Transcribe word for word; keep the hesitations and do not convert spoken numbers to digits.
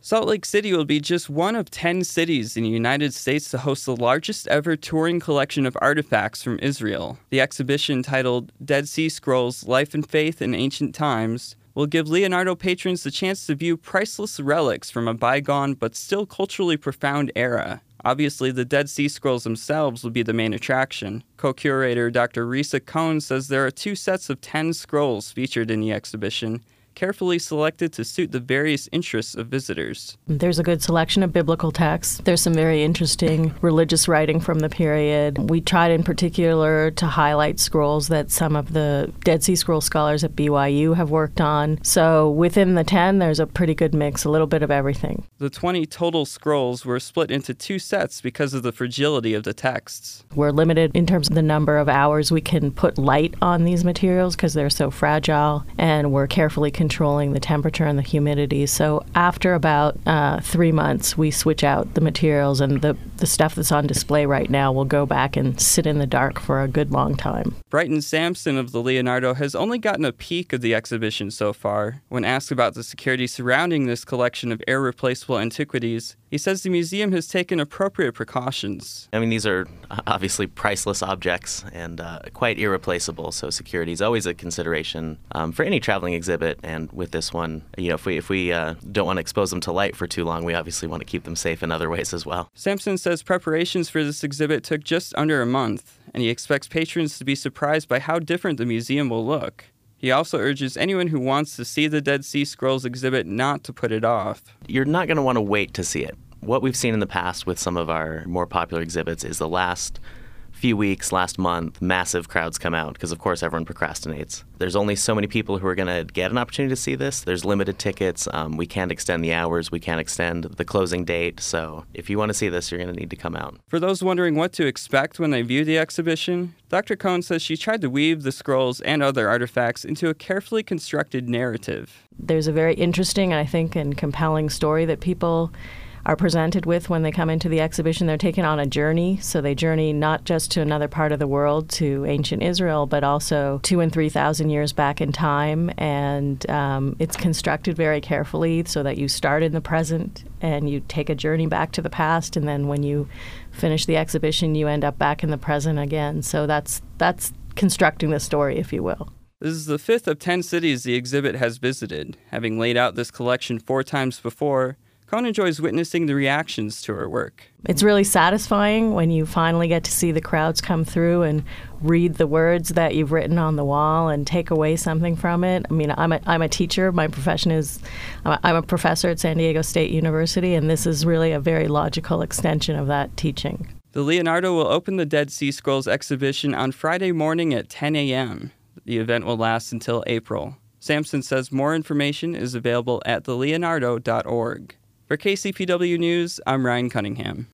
Salt Lake City will be just one of ten cities in the United States to host the largest ever touring collection of artifacts from Israel. The exhibition, titled Dead Sea Scrolls: Life and Faith in Ancient Times, will give Leonardo patrons the chance to view priceless relics from a bygone but still culturally profound era. Obviously, the Dead Sea Scrolls themselves will be the main attraction. Co-curator Doctor Risa Cohn says there are two sets of ten scrolls featured in the exhibition, carefully selected to suit the various interests of visitors. There's a good selection of biblical texts. There's some very interesting religious writing from the period. We tried in particular to highlight scrolls that some of the Dead Sea Scroll scholars at B Y U have worked on. So within the ten, there's a pretty good mix, a little bit of everything. The twenty total scrolls were split into two sets because of the fragility of the texts. We're limited in terms of the number of hours we can put light on these materials because they're so fragile, and we're carefully controlling the temperature and the humidity. So after about uh, three months, we switch out the materials, and the, the stuff that's on display right now will go back and sit in the dark for a good long time. Brighton Sampson of the Leonardo has only gotten a peek of the exhibition so far. When asked about the security surrounding this collection of irreplaceable antiquities, he says the museum has taken appropriate precautions. I mean, these are obviously priceless objects and uh, quite irreplaceable, so security is always a consideration um, for any traveling exhibit. And with this one, you know, if we if we uh, don't want to expose them to light for too long, we obviously want to keep them safe in other ways as well. Sampson says preparations for this exhibit took just under a month, and he expects patrons to be surprised by how different the museum will look. He also urges anyone who wants to see the Dead Sea Scrolls exhibit not to put it off. You're not going to want to wait to see it. What we've seen in the past with some of our more popular exhibits is the last few weeks, last month, massive crowds come out because, of course, everyone procrastinates. There's only so many people who are going to get an opportunity to see this. There's limited tickets. Um, we can't extend the hours. We can't extend the closing date. So if you want to see this, you're going to need to come out. For those wondering what to expect when they view the exhibition, Doctor Cohn says she tried to weave the scrolls and other artifacts into a carefully constructed narrative. There's a very interesting, I think, and compelling story that people are presented with when they come into the exhibition. They're taken on a journey, so they journey not just to another part of the world, to ancient Israel, but also two and three thousand years back in time. And um, it's constructed very carefully so that you start in the present and you take a journey back to the past, and then when you finish the exhibition, you end up back in the present again. So that's that's constructing the story, if you will. This is the fifth of ten cities the exhibit has visited. Having laid out this collection four times before, Cohn enjoys witnessing the reactions to her work. It's really satisfying when you finally get to see the crowds come through and read the words that you've written on the wall and take away something from it. I mean, I'm a, I'm a teacher. My profession is, I'm a professor at San Diego State University, and this is really a very logical extension of that teaching. The Leonardo will open the Dead Sea Scrolls exhibition on Friday morning at ten a.m. The event will last until April. Sampson says more information is available at the leonardo dot org. For K C P W News, I'm Ryan Cunningham.